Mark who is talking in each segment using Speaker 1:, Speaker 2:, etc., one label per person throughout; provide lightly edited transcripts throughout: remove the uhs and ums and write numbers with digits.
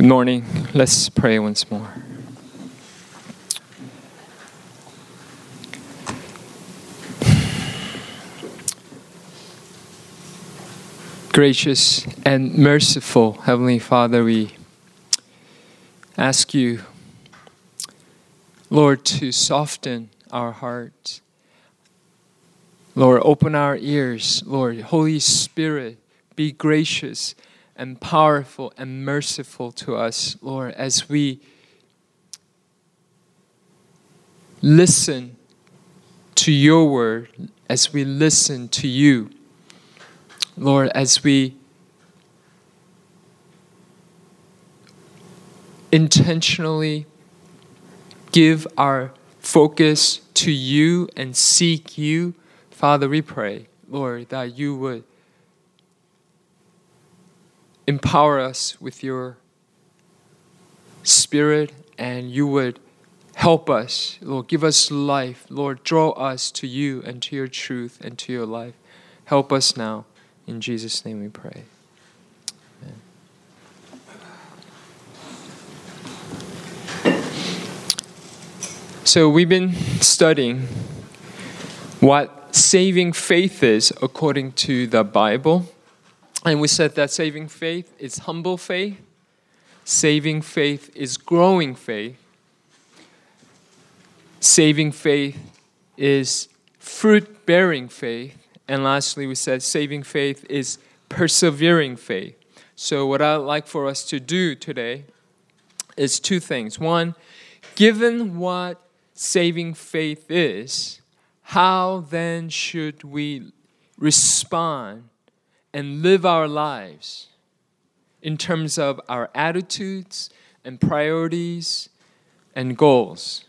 Speaker 1: Good morning. Let's pray once more. Gracious and merciful Heavenly Father, we ask you, Lord, to soften our hearts. Lord, open our ears. Lord, Holy Spirit, be gracious and powerful and merciful to us, Lord, as we listen to your word, as we listen to you. Lord, as we intentionally give our focus to you and seek you, Father, we pray, Lord, that you would empower us with your Spirit and you would help us, Lord, give us life. Lord, draw us to you and to your truth and to your life. Help us now. In Jesus' name we pray. Amen. So we've been studying what saving faith is according to the Bible. And we said that saving faith is humble faith. Saving faith is growing faith. Saving faith is fruit-bearing faith. And lastly, we said saving faith is persevering faith. So what I'd like for us to do today is two things. One, given what saving faith is, how then should we respond and live our lives in terms of our attitudes and priorities and goals?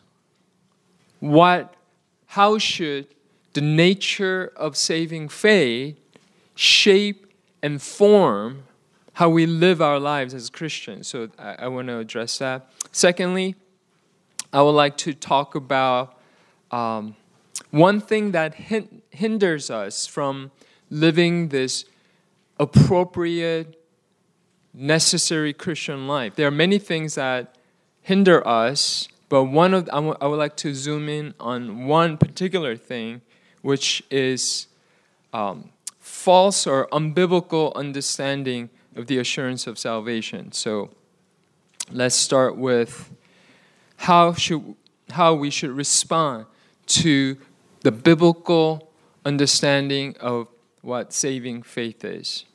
Speaker 1: How should the nature of saving faith shape and form how we live our lives as Christians? So I want to address that. Secondly, I would like to talk about one thing that hinders us from living this appropriate, necessary Christian life. There are many things that hinder us, but I would like to zoom in on one particular thing, which is false or unbiblical understanding of the assurance of salvation. So let's start with how we should respond to the biblical understanding of what saving faith is.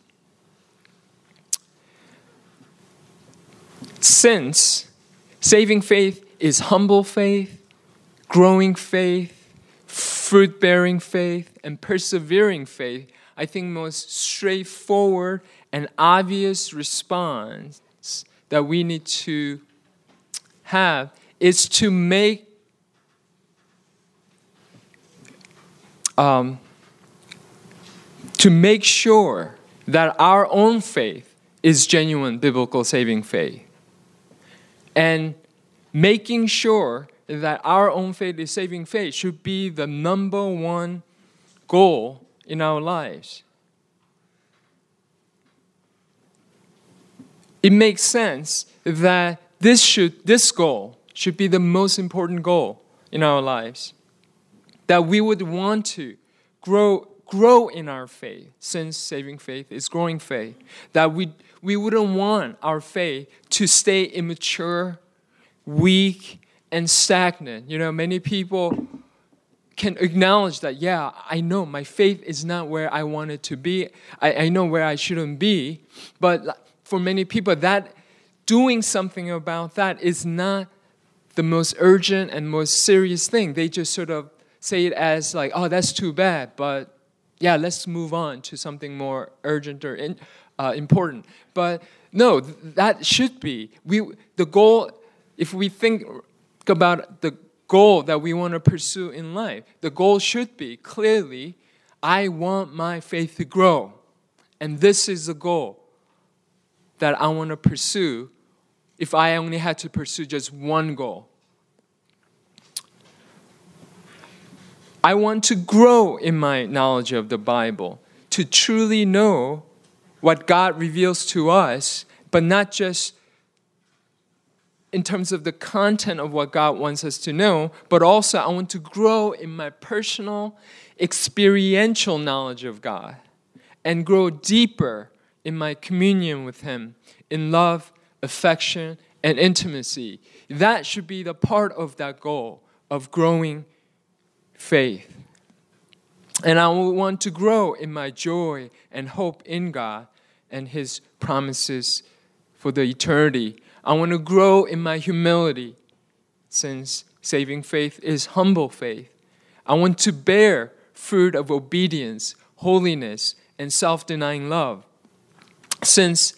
Speaker 1: Since saving faith is humble faith, growing faith, fruit-bearing faith, and persevering faith, I think most straightforward and obvious response that we need to have is to make sure that our own faith is genuine biblical saving faith. And making sure that our own faith is saving faith should be the number one goal in our lives. It makes sense that this goal should be the most important goal in our lives. That we would want to grow in our faith, since saving faith is growing faith. That we wouldn't want our faith to stay immature, weak, and stagnant. Many people can acknowledge that, yeah, I know my faith is not where I want it to be. I know where I shouldn't be. But for many people, that doing something about that is not the most urgent and most serious thing. They just sort of say it as like, oh, that's too bad, but yeah, let's move on to something more urgent or important. But no, that should be the goal. If we think about the goal that we want to pursue in life, the goal should be clearly, I want my faith to grow. And this is the goal that I want to pursue if I only had to pursue just one goal. I want to grow in my knowledge of the Bible, to truly know what God reveals to us, but not just in terms of the content of what God wants us to know, but also I want to grow in my personal, experiential knowledge of God and grow deeper in my communion with Him in love, affection, and intimacy. That should be the part of that goal of growing faith. And I will want to grow in my joy and hope in God and His promises for the eternity. I want to grow in my humility, since saving faith is humble faith. I want to bear fruit of obedience, holiness, and self-denying love, since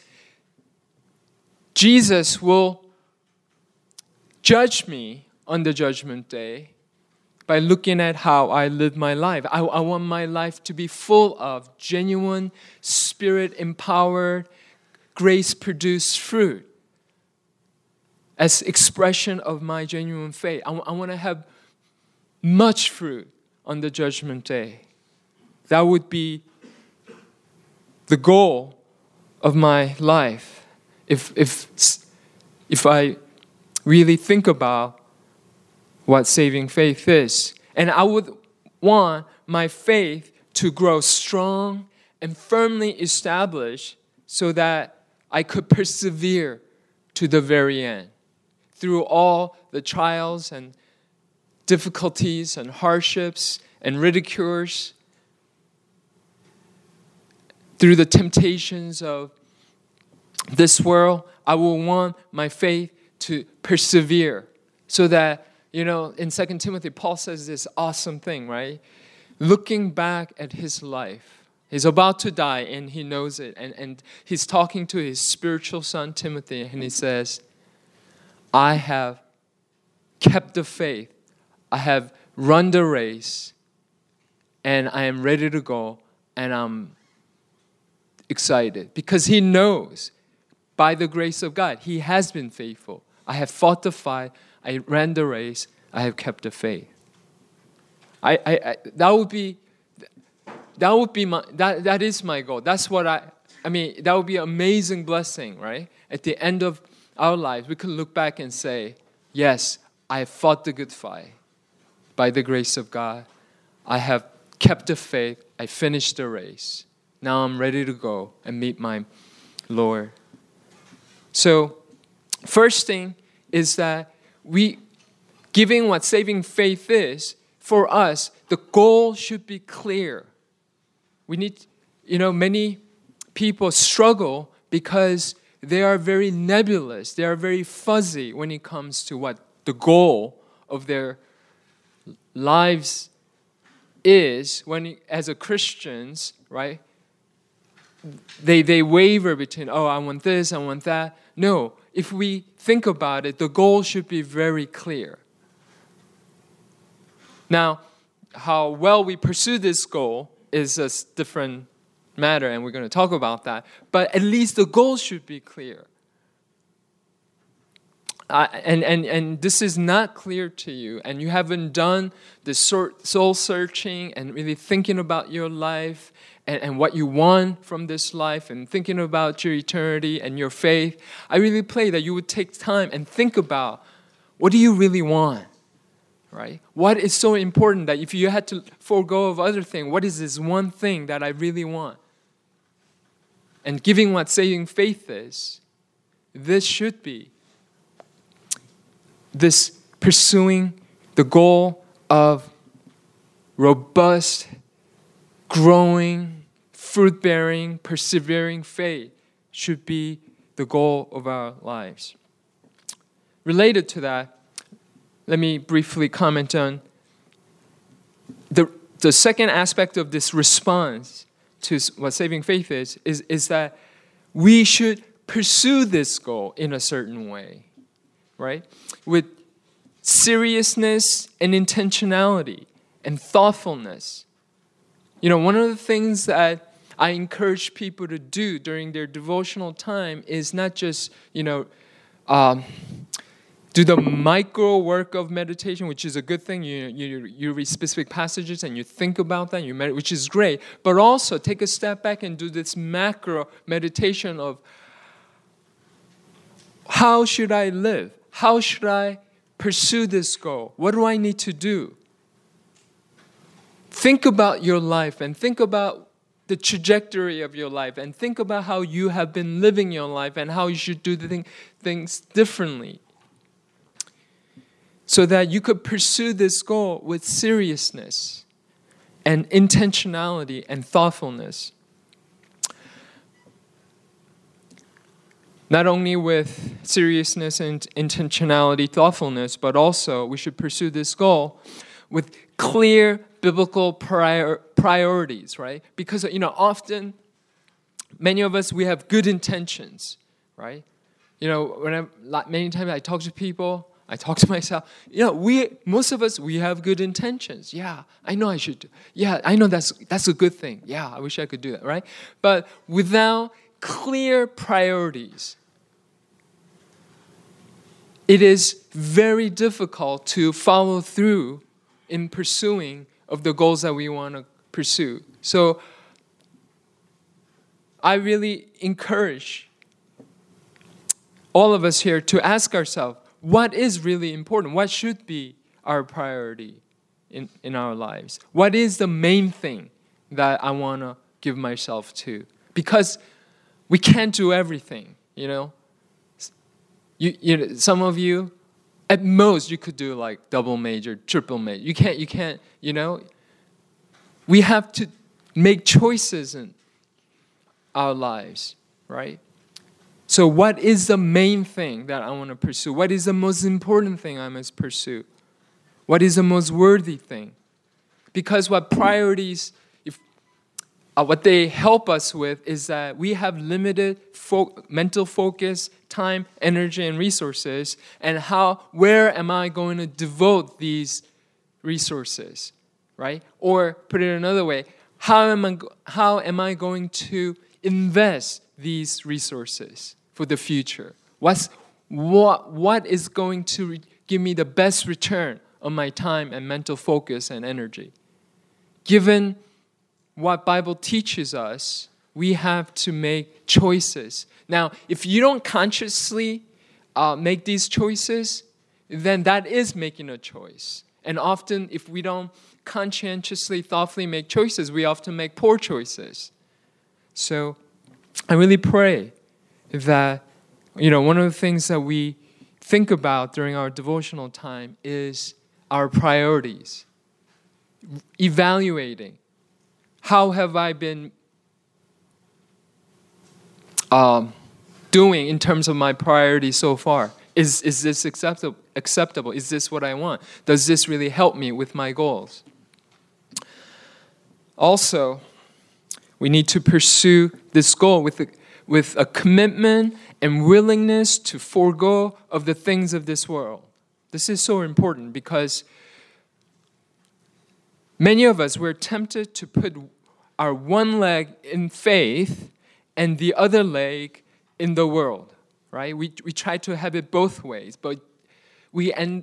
Speaker 1: Jesus will judge me on the judgment day by looking at how I live my life. I want my life to be full of genuine, Spirit-empowered, grace-produced fruit as expression of my genuine faith. I want to have much fruit on the judgment day. That would be the goal of my life if I really think about what saving faith is. And I would want my faith to grow strong and firmly established so that I could persevere to the very end through all the trials and difficulties and hardships and ridicules, through the temptations of this world. I will want my faith to persevere so that, in 2 Timothy, Paul says this awesome thing, right? Looking back at his life, he's about to die and he knows it. And he's talking to his spiritual son, Timothy, and he says, I have kept the faith. I have run the race, and I am ready to go, and I'm excited because he knows by the grace of God, he has been faithful. I have fought the fight. I ran the race. I have kept the faith. That is my goal. That's what that would be an amazing blessing, right? At the end of our lives, we could look back and say, yes, I have fought the good fight by the grace of God. I have kept the faith. I finished the race. Now I'm ready to go and meet my Lord. So, first thing is that giving what saving faith is, for us, the goal should be clear. We need, many people struggle because they are very nebulous. They are very fuzzy when it comes to what the goal of their lives is. As a Christians, right? They waver between, I want this, I want that. No, if we think about it, the goal should be very clear. Now, how well we pursue this goal is a different matter, and we're going to talk about that. But at least the goal should be clear. And this is not clear to you, and you haven't done the soul searching and really thinking about your life and what you want from this life and thinking about your eternity and your faith. I really pray that you would take time and think about, what do you really want, right? What is so important that if you had to forego of other things, what is this one thing that I really want? And giving what saving faith is, this should be this pursuing the goal of robust, growing, fruit-bearing, persevering faith should be the goal of our lives. Related to that, let me briefly comment on the second aspect of this response to what saving faith is that we should pursue this goal in a certain way, right? With seriousness and intentionality and thoughtfulness. One of the things that I encourage people to do during their devotional time is not just, do the micro work of meditation, which is a good thing. You read specific passages and you think about that, which is great. But also take a step back and do this macro meditation of how should I live? how should I pursue this goal? What do I need to do? Think about your life and think about the trajectory of your life and think about how you have been living your life and how you should do the things differently so that you could pursue this goal with seriousness and intentionality and thoughtfulness. Not only with seriousness and intentionality, thoughtfulness, but also we should pursue this goal with clear biblical priorities, right? Because, often, many of us, we have good intentions, right? Many times I talk to people, I talk to myself. Most of us, we have good intentions. Yeah, I know I should do. Yeah, I know that's a good thing. Yeah, I wish I could do that, right? But without clear priorities, it is very difficult to follow through in pursuing of the goals that we want to pursue. So I really encourage all of us here to ask ourselves, what is really important? What should be our priority in our lives? What is the main thing that I want to give myself to? Because we can't do everything, Some of you, at most, you could do like double major, triple major. You can't, We have to make choices in our lives, right? So what is the main thing that I want to pursue? What is the most important thing I must pursue? What is the most worthy thing? Because what priorities, what they help us with is that we have limited mental focus, time, energy, and resources. And where am I going to devote these resources, right? Or put it another way, how am I going to invest these resources for the future? What is going to give me the best return on my time and mental focus and energy? Given what Bible teaches us, we have to make choices. Now, if you don't consciously make these choices, then that is making a choice. And often, if we don't conscientiously, thoughtfully make choices, we often make poor choices. So I really pray that, one of the things that we think about during our devotional time is our priorities. Evaluating. How have I been doing in terms of my priorities so far? Is this acceptable? Is this what I want? Does this really help me with my goals? Also, we need to pursue this goal with a commitment and willingness to forego of the things of this world. This is so important because many of us, we're tempted to put our one leg in faith and the other leg in the world, right? We try to have it both ways, but we're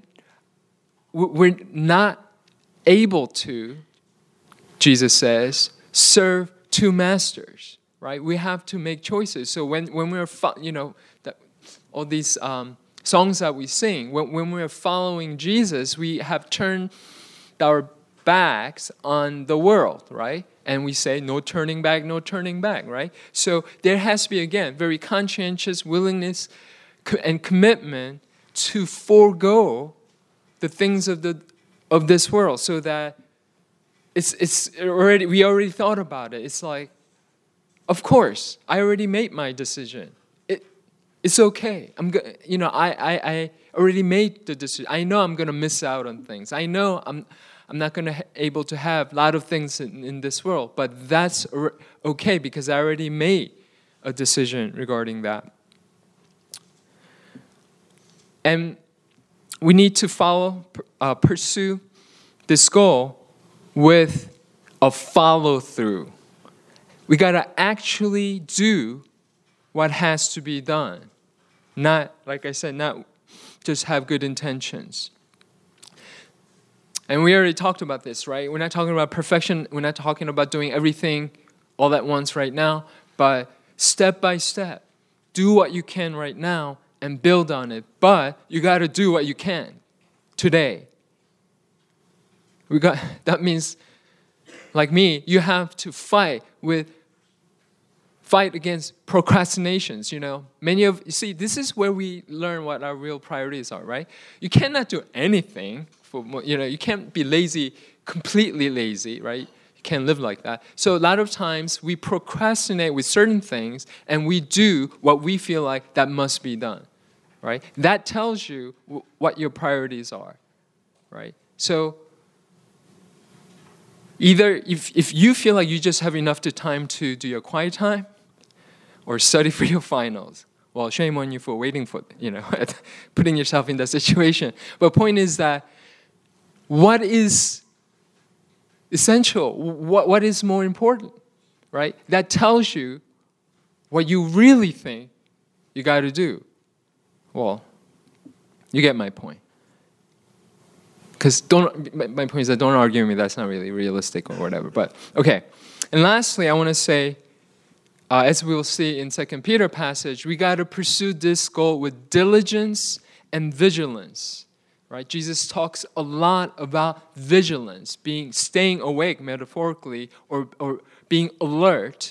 Speaker 1: not able to, Jesus says, serve two masters, right? We have to make choices. So when we're, all these songs that we sing, when we're following Jesus, we have turned our backs on the world, right? And we say, no turning back, right? So there has to be, again, very conscientious willingness and commitment to forego the things of this world, so that we already thought about it. It's like, of course, I already made my decision. It's okay. I already made the decision. I know I'm going to miss out on things. I know I'm not going to able to have a lot of things in this world, but that's okay because I already made a decision regarding that. And we need to pursue this goal with a follow-through. We got to actually do what has to be done. Not, like I said, not just have good intentions. And we already talked about this, right? We're not talking about perfection. We're not talking about doing everything all at once right now. But step by step, do what you can right now and build on it, but you got to do what you can today. That means, like me, you have to fight against procrastinations, you see, this is where we learn what our real priorities are, right? You cannot do anything you can't be lazy, completely lazy, right? You can't live like that. So a lot of times we procrastinate with certain things and we do what we feel like that must be done, right? That tells you what your priorities are, right? So either if you feel like you just have enough time to do your quiet time or study for your finals, well, shame on you for waiting for, putting yourself in that situation. But the point is that what is essential? What is more important, right? That tells you what you really think you got to do. Well, you get my point. Because my point is that don't argue with me. That's not really realistic or whatever. But okay. And lastly, I want to say, as we will see in 2 Peter passage, we got to pursue this goal with diligence and vigilance. Right? Jesus talks a lot about vigilance, staying awake metaphorically, or being alert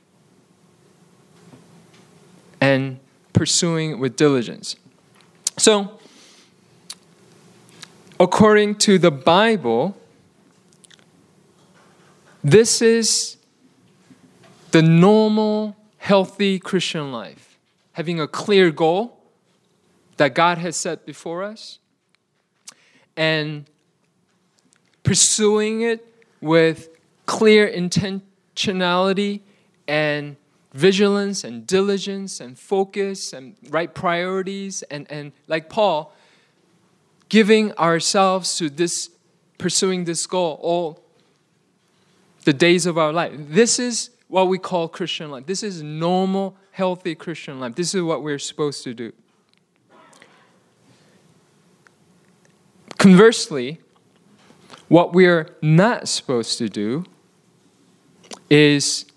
Speaker 1: and pursuing with diligence. So, according to the Bible, this is the normal, healthy Christian life. Having a clear goal that God has set before us, and pursuing it with clear intentionality and vigilance and diligence and focus and right priorities and like Paul, giving ourselves to pursuing this goal all the days of our life. This is what we call Christian life. This is normal, healthy Christian life. This is what we're supposed to do. Conversely, what we're not supposed to do is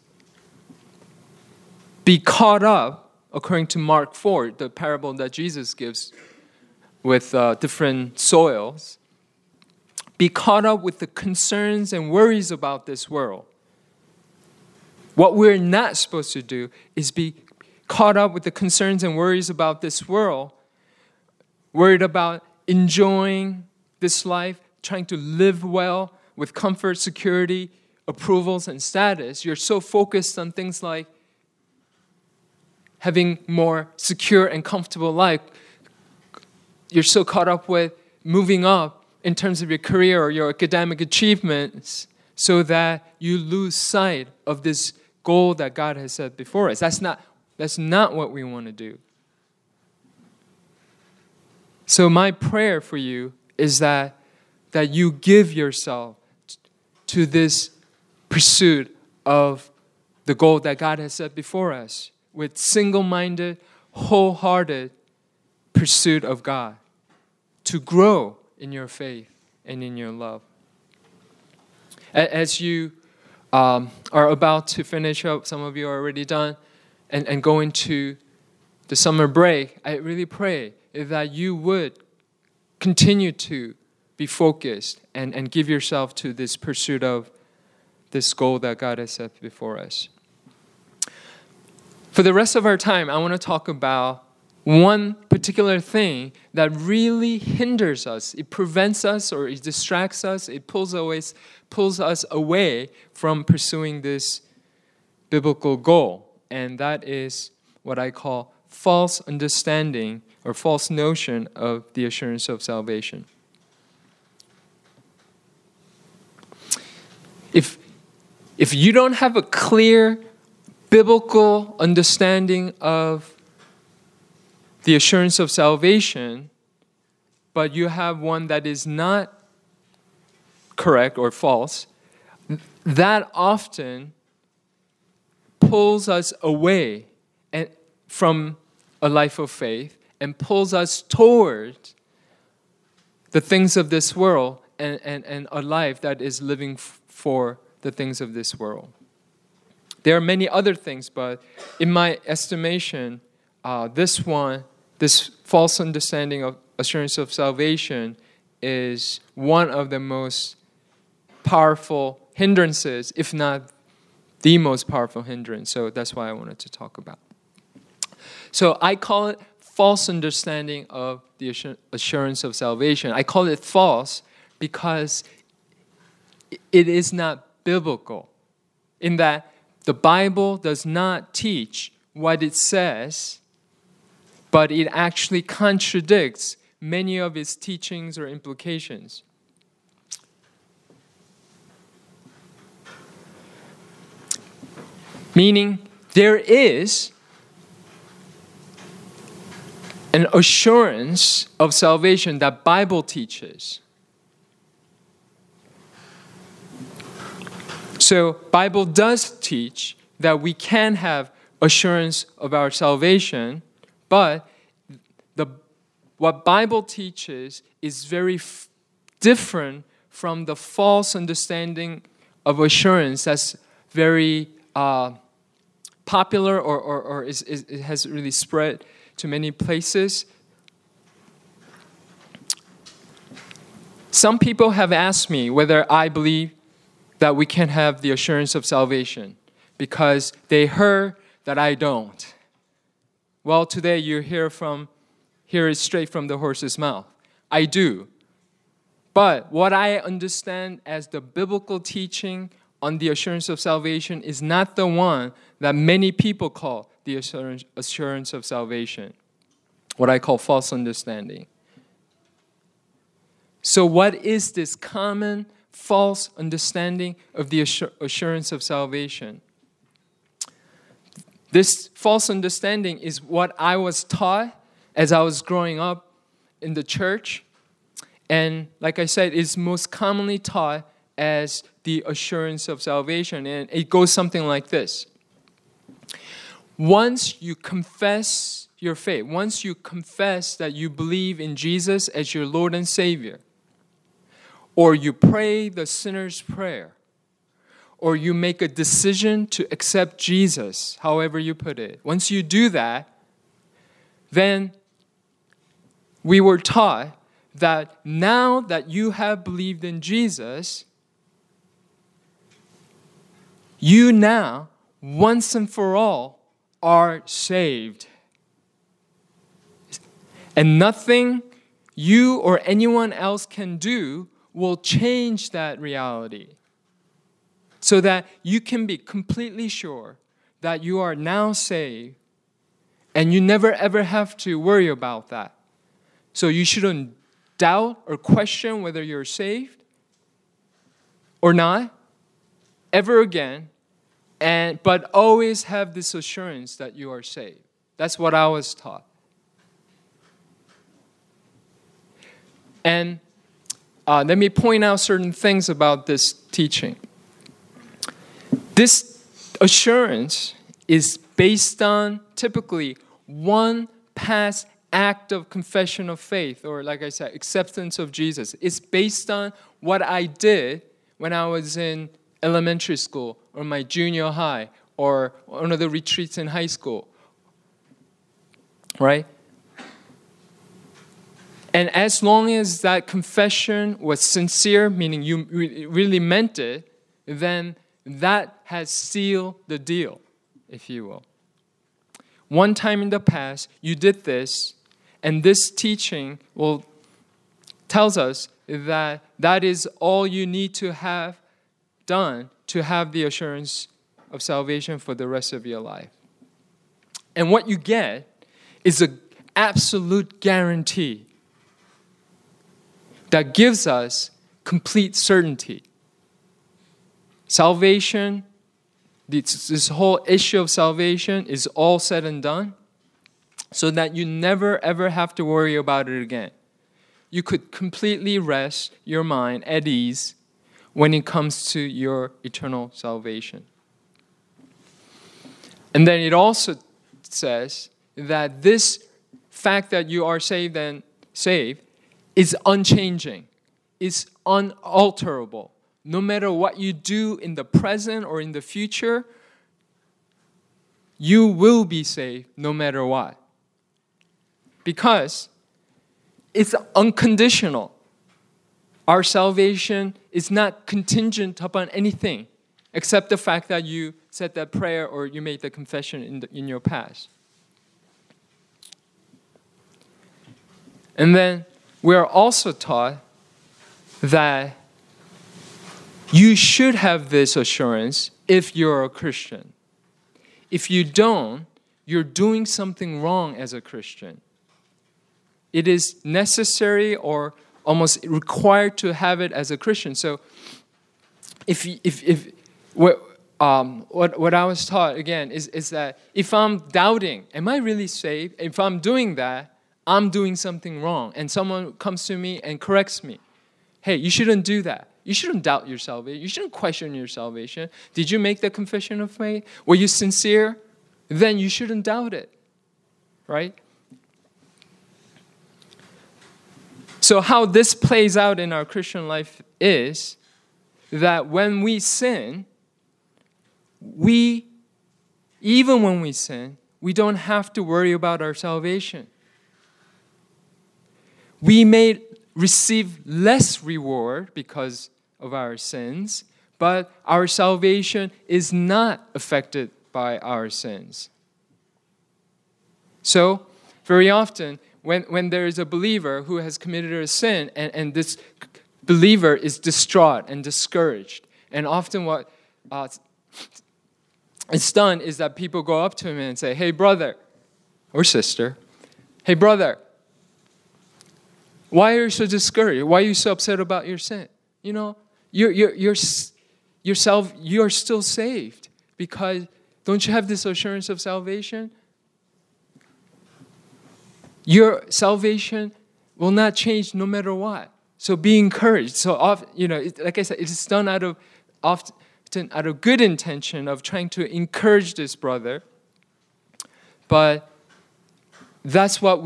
Speaker 1: be caught up, according to Mark 4, the parable that Jesus gives with different soils, be caught up with the concerns and worries about this world. What we're not supposed to do is be caught up with the concerns and worries about this world, worried about enjoying this life, trying to live well with comfort, security, approvals, and status. You're so focused on things like having more secure and comfortable life. You're so caught up with moving up in terms of your career or your academic achievements so that you lose sight of this goal that God has set before us. That's not what we want to do. So my prayer for you is that you give yourself to this pursuit of the goal that God has set before us with single-minded, wholehearted pursuit of God to grow in your faith and in your love. As you are about to finish up, some of you are already done, and go into the summer break, I really pray that you would continue to be focused and give yourself to this pursuit of this goal that God has set before us. For the rest of our time, I want to talk about one particular thing that really hinders us. It prevents us or it distracts us. It pulls us away from pursuing this biblical goal. And that is what I call false understanding or false notion of the assurance of salvation. If you don't have a clear biblical understanding of the assurance of salvation, but you have one that is not correct or false, that often pulls us away from a life of faith and pulls us toward the things of this world and a life that is living for the things of this world. There are many other things, but in my estimation, this one this false understanding of assurance of salvation is one of the most powerful hindrances, if not the most powerful hindrance. So that's why I wanted to talk about. So I call it false understanding of the assurance of salvation. I call it false because it is not biblical, in that the Bible does not teach what it says, but it actually contradicts many of its teachings or implications. Meaning, there is an assurance of salvation that Bible teaches. So, Bible does teach that we can have assurance of our salvation, but what Bible teaches is very different from the false understanding of assurance that's very popular or it has really spread to many places. Some people have asked me whether I believe that we can have the assurance of salvation because they heard that I don't. Well, today you hear it straight from the horse's mouth. I do. But what I understand as the biblical teaching on the assurance of salvation is not the one that many people call the assurance of salvation, what I call false understanding. So what is this common false understanding of the assurance of salvation? This false understanding is what I was taught as I was growing up in the church. And like I said, it's most commonly taught as the assurance of salvation. And it goes something like this. Once you confess your faith, once you confess that you believe in Jesus as your Lord and Savior, or you pray the sinner's prayer, or you make a decision to accept Jesus, however you put it. Once you do that, then we were taught that now that you have believed in Jesus, you now, once and for all, are saved. And nothing you or anyone else can do will change that reality. So that you can be completely sure that you are now saved and you never ever have to worry about that. So you shouldn't doubt or question whether you're saved or not ever again, but always have this assurance that you are saved. That's what I was taught. And let me point out certain things about this teaching. This assurance is based on typically one past act of confession of faith, or like I said, acceptance of Jesus. It's based on what I did when I was in elementary school or my junior high or one of the retreats in high school, right? And as long as that confession was sincere, meaning you really meant it, then that has sealed the deal, if you will. One time in the past, you did this, and this teaching tells us that that is all you need to have done to have the assurance of salvation for the rest of your life. And what you get is an absolute guarantee that gives us complete certainty. Salvation, this whole issue of salvation is all said and done so that you never ever have to worry about it again. You could completely rest your mind at ease when it comes to your eternal salvation. And then it also says that this fact that you are saved is unchanging, is unalterable. No matter what you do in the present or in the future, you will be saved no matter what. because it's unconditional. Our salvation is not contingent upon anything except the fact that you said that prayer or you made the confession in your past. And then we are also taught that you should have this assurance if you're a Christian. If you don't, you're doing something wrong as a Christian. It is necessary or almost required to have it as a Christian. So, what I was taught again is that if I'm doubting, am I really saved? If I'm doing that, I'm doing something wrong, and someone comes to me and corrects me. Hey, you shouldn't do that. You shouldn't doubt your salvation. You shouldn't question your salvation. Did you make the confession of faith? Were you sincere? Then you shouldn't doubt it, right? So how this plays out in our Christian life is that when we sin, even when we sin, we don't have to worry about our salvation. We may receive less reward because of our sins, but our salvation is not affected by our sins. So, very often, when there is a believer who has committed a sin, and this believer is distraught and discouraged, and often what it's done is that people go up to him and say, hey, brother or sister, hey, brother, why are you so discouraged? Why are you so upset about your sin? You know, you're still saved because don't you have this assurance of salvation? Your salvation will not change no matter what. So be encouraged. So often, like I said, it's done often out of good intention of trying to encourage this brother. But that's what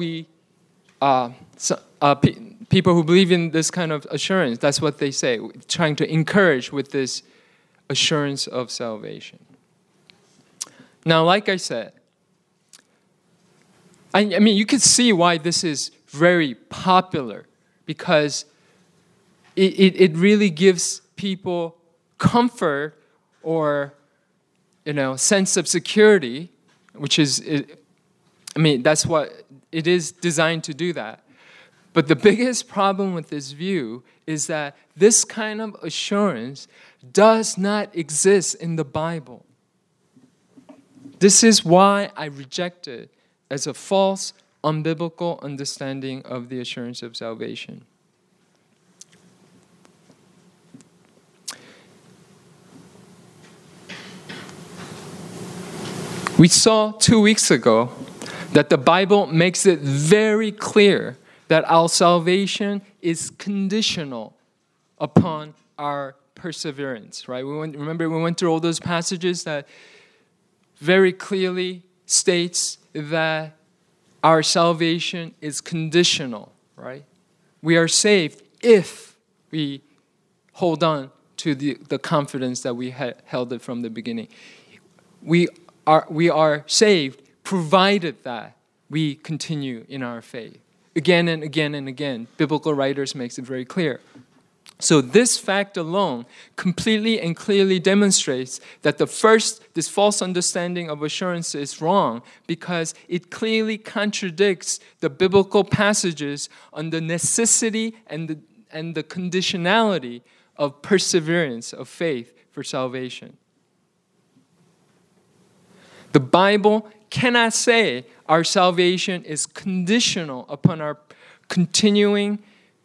Speaker 1: people who believe in this kind of assurance, that's what they say, trying to encourage with this assurance of salvation. Now, like I said, I mean, you could see why this is very popular, because it really gives people comfort or, sense of security, which is, that's what it is designed to do that. But the biggest problem with this view is that this kind of assurance does not exist in the Bible. This is why I reject it as a false, unbiblical understanding of the assurance of salvation. We saw 2 weeks ago that the Bible makes it very clear that our salvation is conditional upon our perseverance, right? Remember we went through all those passages that very clearly states that our salvation is conditional, right? We are saved if we hold on to the confidence that we held it from the beginning. We are saved provided that we continue in our faith. Again and again and again, biblical writers makes it very clear. So this fact alone completely and clearly demonstrates that this false understanding of assurance is wrong, because it clearly contradicts the biblical passages on the necessity and the conditionality of perseverance of faith for salvation. The Bible cannot say our salvation is conditional upon our continuing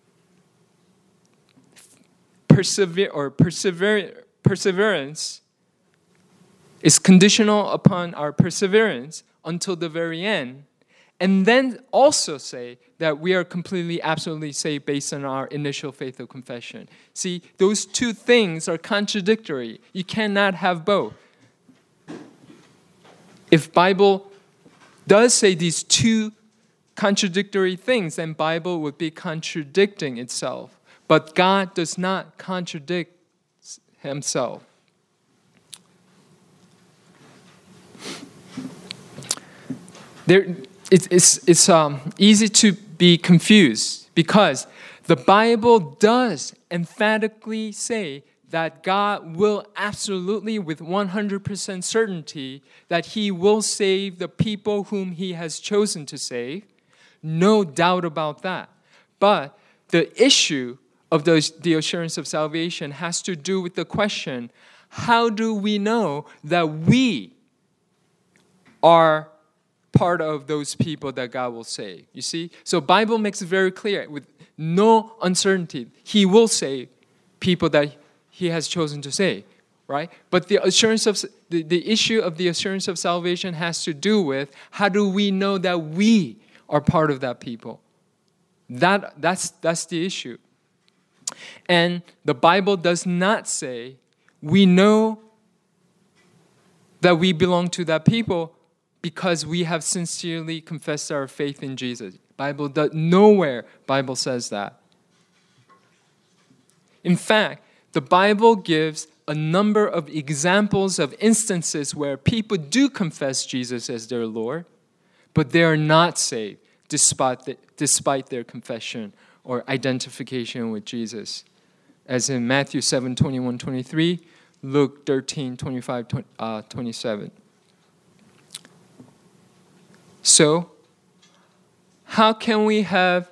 Speaker 1: perseverance is conditional upon our perseverance until the very end, and then also say that we are completely, absolutely saved based on our initial faith of confession. See, those two things are contradictory. You cannot have both. If Bible does say these two contradictory things, then Bible would be contradicting itself. But God does not contradict himself. it's easy to be confused because the Bible does emphatically say that God will absolutely, with 100% certainty, that He will save the people whom He has chosen to save. No doubt about that. But the issue of the assurance of salvation has to do with the question, how do we know that we are part of those people that God will save? You see? So Bible makes it very clear with no uncertainty. He will save people that He has chosen to save, right? But the assurance of the issue of the assurance of salvation has to do with how do we know that we are part of that people? That's the issue. And the Bible does not say we know that we belong to that people because we have sincerely confessed our faith in Jesus. Nowhere Bible says that. In fact, the Bible gives a number of examples of instances where people do confess Jesus as their Lord, but they are not saved despite their confession or identification with Jesus. As in Matthew 7, 21, 23, Luke 13, 25, 27. So, how can we have,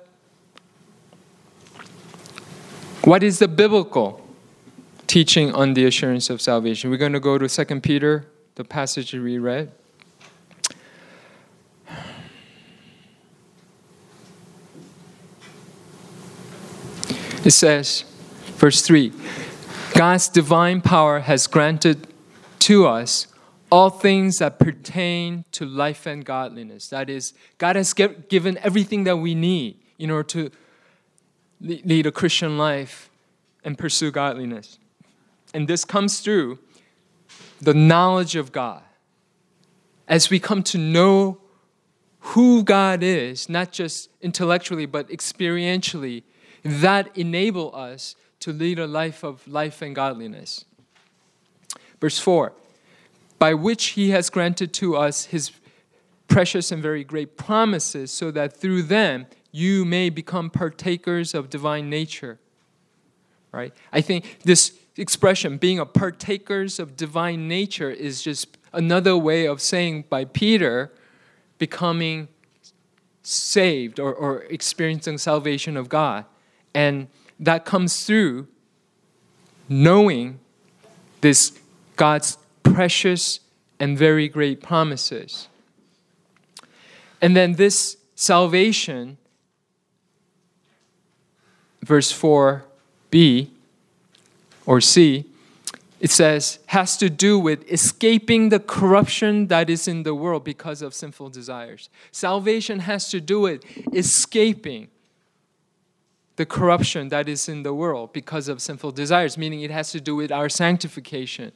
Speaker 1: what is the biblical teaching on the assurance of salvation? We're going to go to 2 Peter, the passage we read. It says, verse 3, God's divine power has granted to us all things that pertain to life and godliness. That is, God has given everything that we need in order to lead a Christian life and pursue godliness. And this comes through the knowledge of God. As we come to know who God is, not just intellectually, but experientially, that enable us to lead a life of life and godliness. Verse 4, by which He has granted to us His precious and very great promises, so that through them you may become partakers of divine nature. Right? I think this expression, being a partakers of divine nature, is just another way of saying by Peter becoming saved or experiencing salvation of God. And that comes through knowing this God's precious and very great promises. And then this salvation, verse 4b or c, it says, has to do with escaping the corruption that is in the world because of sinful desires. Salvation has to do with escaping the corruption that is in the world because of sinful desires, meaning it has to do with our sanctification.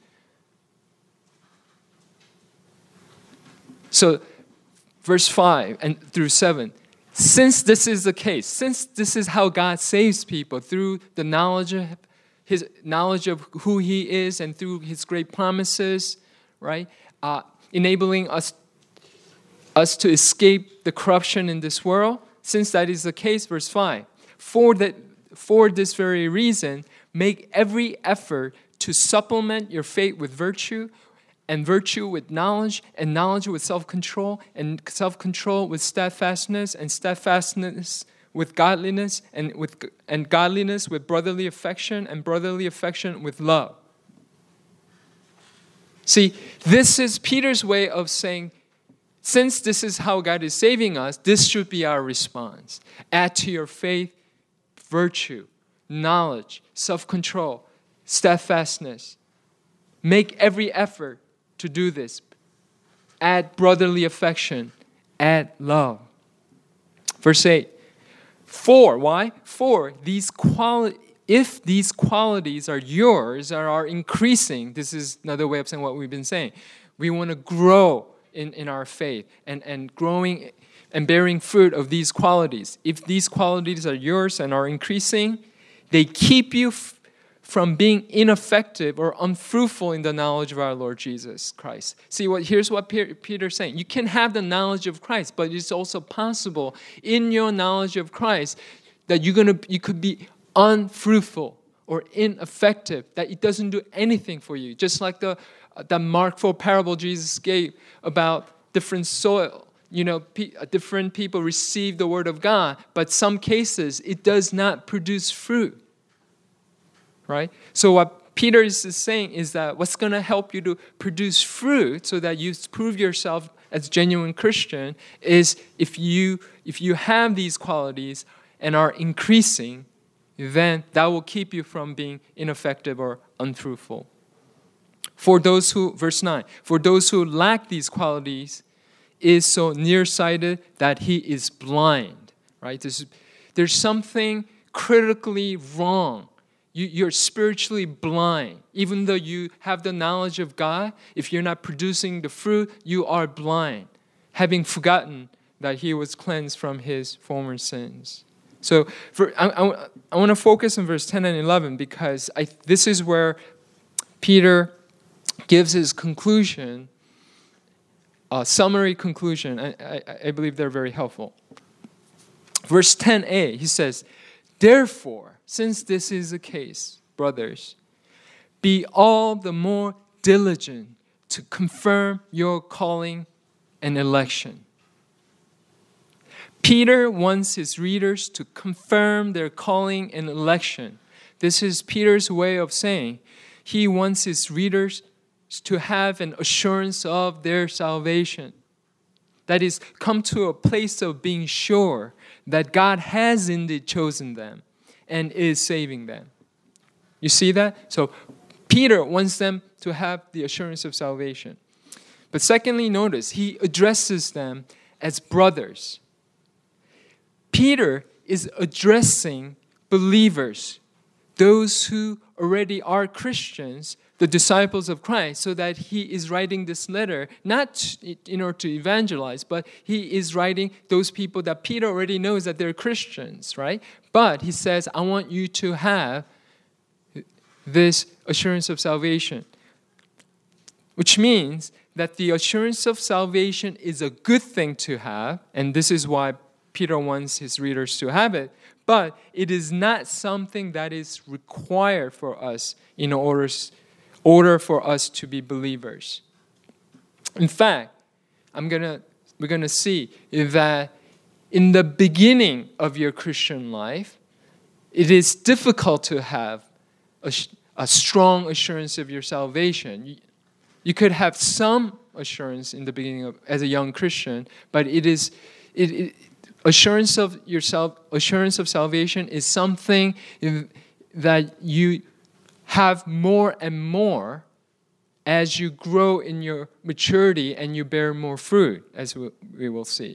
Speaker 1: So, verse 5 and through 7, since this is the case, since this is how God saves people through the knowledge of His knowledge of who He is and through His great promises, right? Enabling us to escape the corruption in this world. Since that is the case, verse 5, for this very reason, make every effort to supplement your faith with virtue, and virtue with knowledge, and knowledge with self-control, and self-control with steadfastness, and steadfastness with godliness, and godliness with brotherly affection, and brotherly affection with love. See, this is Peter's way of saying, since this is how God is saving us, this should be our response. Add to your faith virtue, knowledge, self-control, steadfastness. Make every effort to do this. Add brotherly affection. Add love. Verse 8. Why? If these qualities are yours or are increasing, this is another way of saying what we've been saying. We want to grow in our faith and growing and bearing fruit of these qualities. If these qualities are yours and are increasing, they keep you from being ineffective or unfruitful in the knowledge of our Lord Jesus Christ. See, here's what Peter's saying. You can have the knowledge of Christ, but it's also possible in your knowledge of Christ that you could be unfruitful or ineffective, that it doesn't do anything for you. Just like the Mark 4 parable Jesus gave about different soil. Different people receive the word of God, but some cases it does not produce fruit. Right? So what Peter is saying is that what's going to help you to produce fruit so that you prove yourself as genuine Christian is if you have these qualities and are increasing, then that will keep you from being ineffective or unfruitful. Verse 9, for those who lack these qualities is so nearsighted that he is blind. Right? There's something critically wrong. You're spiritually blind. Even though you have the knowledge of God, if you're not producing the fruit, you are blind, having forgotten that he was cleansed from his former sins. So I want to focus on verse 10 and 11 because this is where Peter gives his conclusion, a summary conclusion. I believe they're very helpful. Verse 10a, he says, therefore, since this is the case, brothers, be all the more diligent to confirm your calling and election. Peter wants his readers to confirm their calling and election. This is Peter's way of saying he wants his readers to have an assurance of their salvation. That is, come to a place of being sure that God has indeed chosen them and is saving them. You see that? So Peter wants them to have the assurance of salvation. But secondly, notice, he addresses them as brothers. Peter is addressing believers, those who already are Christians, the disciples of Christ, so that he is writing this letter, not in order to evangelize, but he is writing those people that Peter already knows that they're Christians, right? But he says, I want you to have this assurance of salvation, which means that the assurance of salvation is a good thing to have, and this is why Peter wants his readers to have it, but it is not something that is required for us in order for us to be believers. In fact, we're gonna see that in the beginning of your Christian life, it is difficult to have a strong assurance of your salvation. You could have some assurance in the beginning as a young Christian, but assurance of salvation is something that you have more and more as you grow in your maturity and you bear more fruit, as we will see.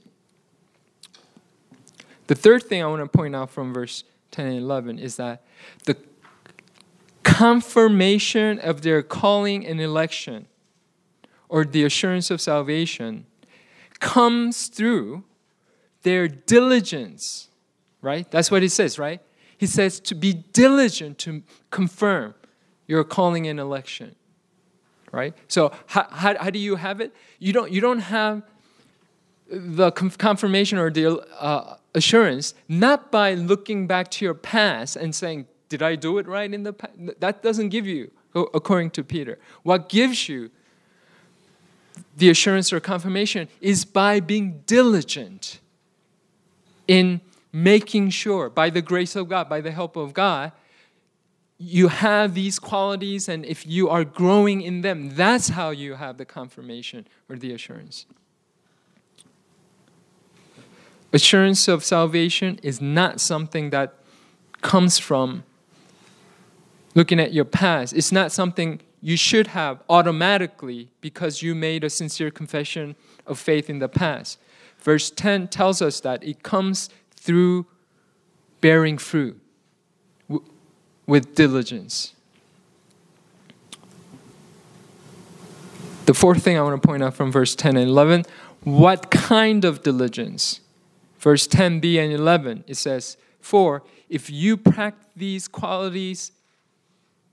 Speaker 1: The third thing I want to point out from verse 10 and 11 is that the confirmation of their calling and election, or the assurance of salvation, comes through their diligence, right? That's what he says, right? He says to be diligent to confirm your calling and election, right? So how do you have it? You don't have the confirmation or the assurance not by looking back to your past and saying, did I do it right in the past? That doesn't give you, according to Peter. What gives you the assurance or confirmation is by being diligent in making sure, by the grace of God, by the help of God, you have these qualities, and if you are growing in them, that's how you have the confirmation or the assurance. Assurance of salvation is not something that comes from looking at your past. It's not something you should have automatically because you made a sincere confession of faith in the past. Verse 10 tells us that it comes through bearing fruit with diligence. The fourth thing I want to point out from verse 10 and 11, what kind of diligence? Verse 10b and 11, it says, for if you practice these qualities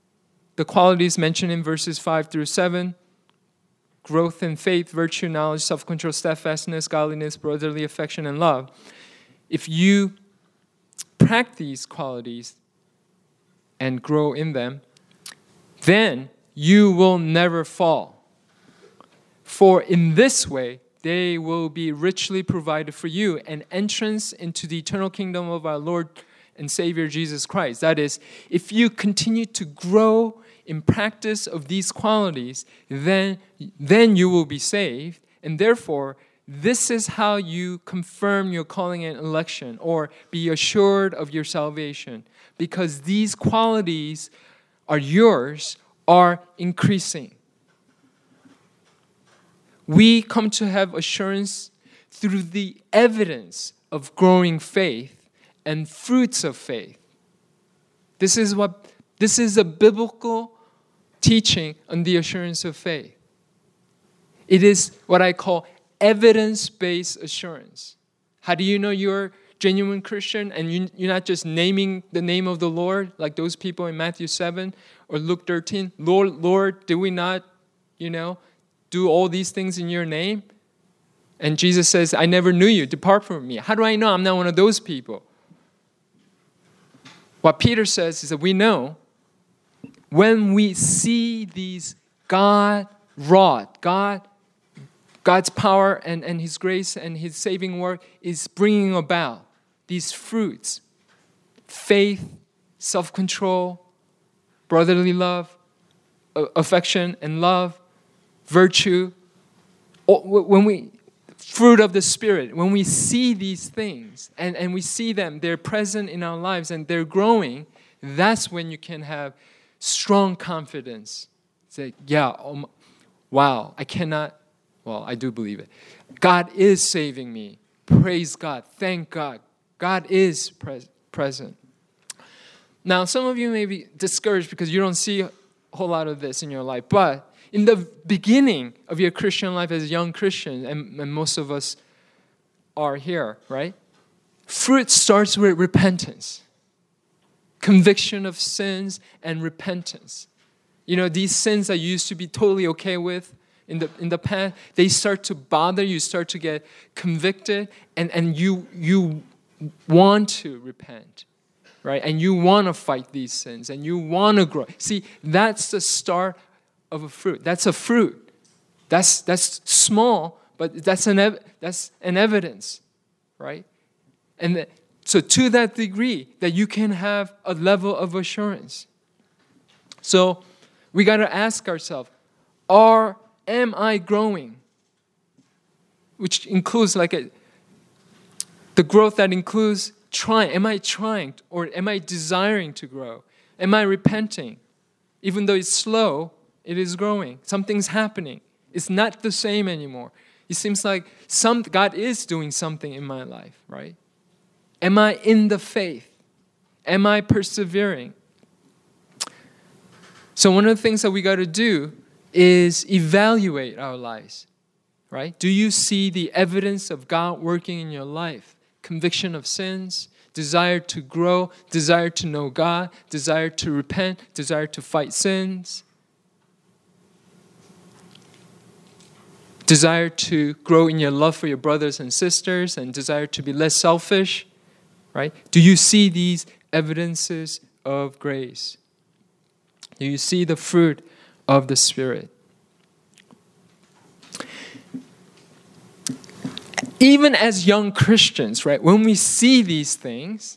Speaker 1: the qualities mentioned in verses 5 through 7, growth in faith, virtue, knowledge, self-control, steadfastness, godliness, brotherly affection, and love. If you practice these qualities and grow in them, then you will never fall. For in this way, they will be richly provided for you an entrance into the eternal kingdom of our Lord and Savior Jesus Christ. That is, if you continue to grow in practice of these qualities, then you will be saved. And therefore, this is how you confirm your calling and election, or be assured of your salvation. Because these qualities are yours, are increasing. We come to have assurance through the evidence of growing faith and fruits of faith. This is a biblical teaching on the assurance of faith. It is what I call evidence-based assurance. How do you know you're a genuine Christian and you're not just naming the name of the Lord like those people in Matthew 7 or Luke 13? Lord, did we not, do all these things in your name? And Jesus says, I never knew you. Depart from me. How do I know I'm not one of those people? What Peter says is that we know when we see these God-wrought, God's power and His grace and His saving work is bringing about these fruits, faith, self-control, brotherly love, affection and love, virtue, fruit of the Spirit, when we see these things and we see them, they're present in our lives and they're growing, that's when you can have strong confidence. Say, wow, I do believe it. God is saving me. Praise God. Thank God. God is present. Now, some of you may be discouraged because you don't see a whole lot of this in your life. But in the beginning of your Christian life as a young Christian, and most of us are here, right? Fruit starts with repentance. Conviction of sins and repentance. These sins that you used to be totally okay with in the past, they start to bother you, start to get convicted, and you want to repent, right? And you want to fight these sins, and you want to grow. See, that's the start of a fruit. That's a fruit. That's small, but that's an evidence, right? And so to that degree that you can have a level of assurance. So we got to ask ourselves, am I growing? Which includes the growth that includes trying. Am I trying or am I desiring to grow? Am I repenting? Even though it's slow, it is growing. Something's happening. It's not the same anymore. It seems like God is doing something in my life, right? Am I in the faith? Am I persevering? So one of the things that we got to do is evaluate our lives, right? Do you see the evidence of God working in your life? Conviction of sins, desire to grow, desire to know God, desire to repent, desire to fight sins, desire to grow in your love for your brothers and sisters, and desire to be less selfish, right? Do you see these evidences of grace? Do you see the fruit of the Spirit? Even as young Christians, right, when we see these things,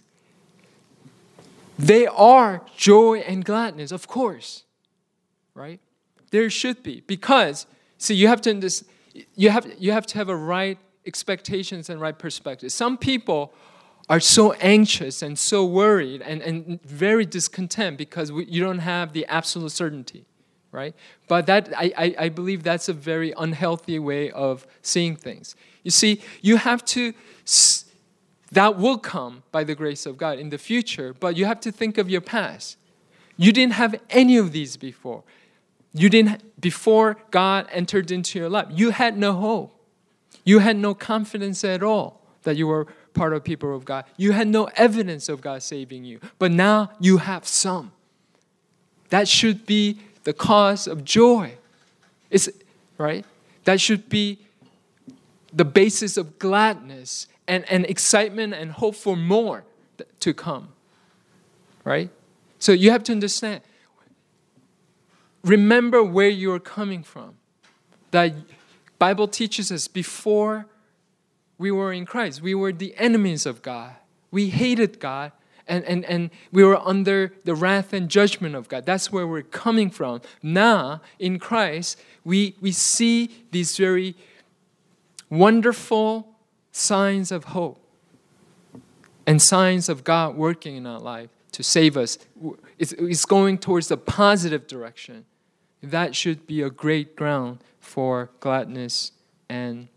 Speaker 1: they are joy and gladness, of course, right? There should be, because you have to have a right expectations and right perspective. Some people are so anxious and so worried and very discontent because you don't have the absolute certainty, right? But I believe that's a very unhealthy way of seeing things. You see, you have to, that will come by the grace of God in the future, but you have to think of your past. You didn't have any of these before. Before God entered into your life, you had no hope. You had no confidence at all that you were part of people of God. You had no evidence of God saving you. But now you have some. That should be the cause of joy. Right? That should be the basis of gladness and excitement and hope for more to come. Right? So you have to understand. Remember where you're coming from. The Bible teaches us before we were in Christ, we were the enemies of God. We hated God, and we were under the wrath and judgment of God. That's where we're coming from. Now, in Christ, we see these very wonderful signs of hope and signs of God working in our life to save us. It's going towards the positive direction. That should be a great ground for gladness and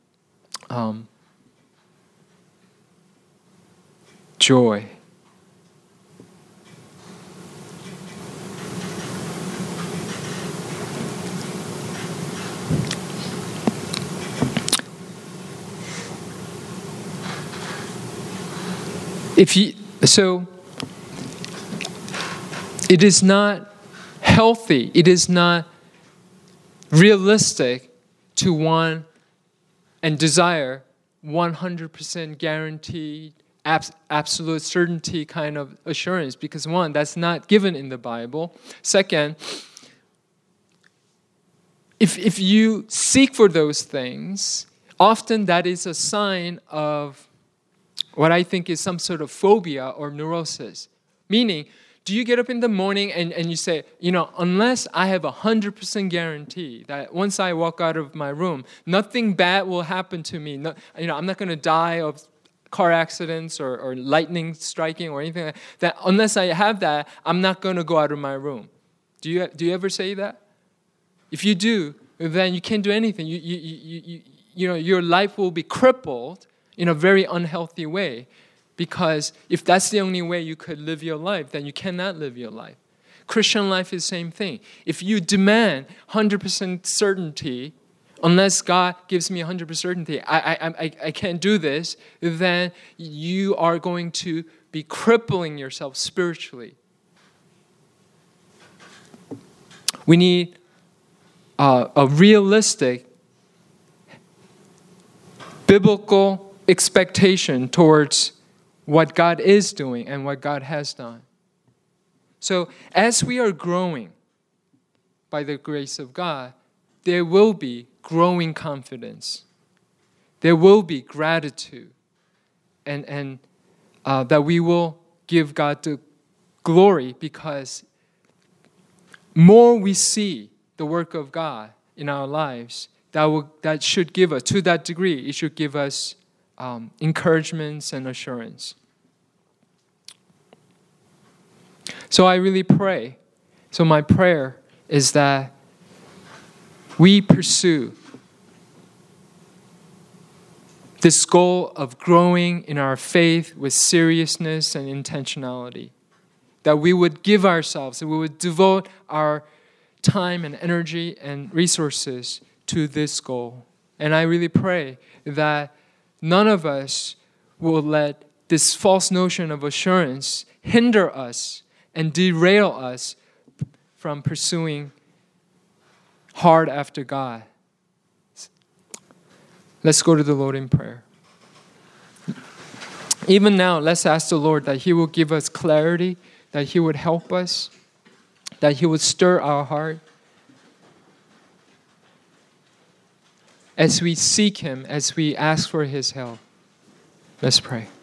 Speaker 1: joy. So it is not healthy, it is not realistic to want and desire 100% guaranteed, absolute certainty kind of assurance, because one, that's not given in the Bible. Second, if you seek for those things, often that is a sign of what I think is some sort of phobia or neurosis. Meaning, do you get up in the morning and you say, unless I have 100% guarantee that once I walk out of my room, nothing bad will happen to me. I'm not going to die of car accidents or lightning striking or anything like that. Unless I have that, I'm not going to go out of my room. Do you ever say that? If you do, then you can't do anything. Your life will be crippled in a very unhealthy way, because if that's the only way you could live your life, then you cannot live your life. Christian life is the same thing. If you demand 100% certainty, unless God gives me 100% certainty, I can't do this, then you are going to be crippling yourself spiritually. We need a realistic, biblical expectation towards what God is doing and what God has done. So as we are growing by the grace of God, there will be growing confidence. There will be gratitude, and that we will give God the glory, because more we see the work of God in our lives, that should give us, to that degree, it should give us encouragements and assurance. So I really pray. So my prayer is that we pursue this goal of growing in our faith with seriousness and intentionality. That we would give ourselves, that we would devote our time and energy and resources to this goal. And I really pray that none of us will let this false notion of assurance hinder us and derail us from pursuing hard after God. Let's go to the Lord in prayer. Even now, let's ask the Lord that He will give us clarity, that He would help us, that He would stir our heart as we seek Him, as we ask for His help. Let's pray.